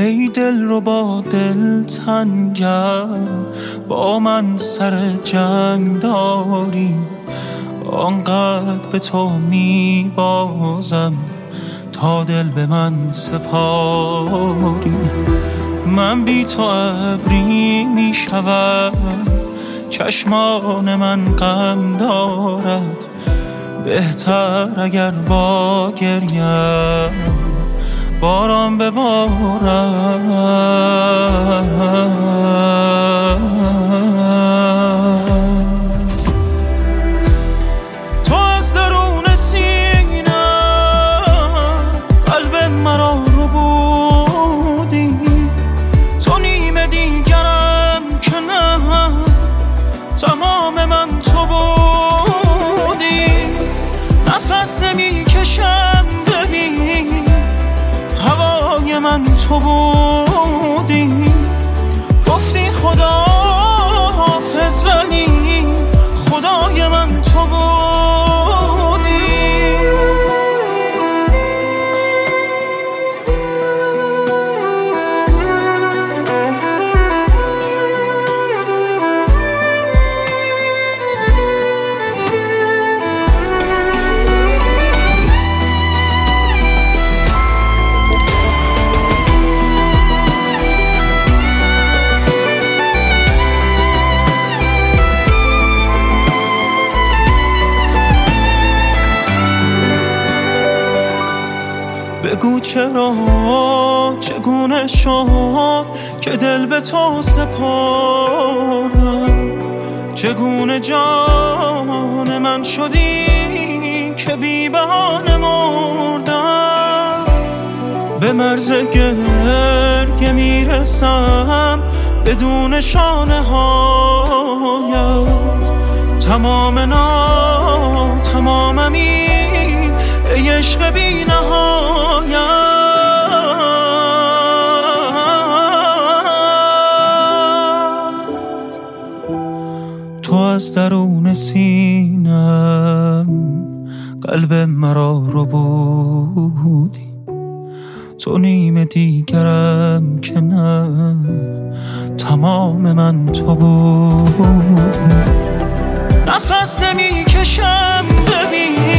ای دل رو با دل تنگم، با من سر جنگ داری. آنقدر به تو می بازم تا دل به من سپاری. من بی تو ابری می شود، چشمان من غم دارد. بهتر اگر با گریم باران ببارد. تو از درون سینم قلب مرا رو بودی، تو نیمه دیگرم که نه، تمام من تو بودی. نفس نمی کشم ببین، هوای من تو بودی. گفتی خدا حافظ ولی خدای من تو بودی. بگو چرا، چگونه شد که دل به تو سپردم؟ چگونه جان من شدی که بی بهانه مردم؟ به مرز گریه میرسم بدون شانه هایت. تمامم این ای عشق بی نهایت. تو از درون سینم قلب مرا رو بودی، تو نیمه دیگرم که نه، تمام من تو بودی. نفس نمی کشم ببین،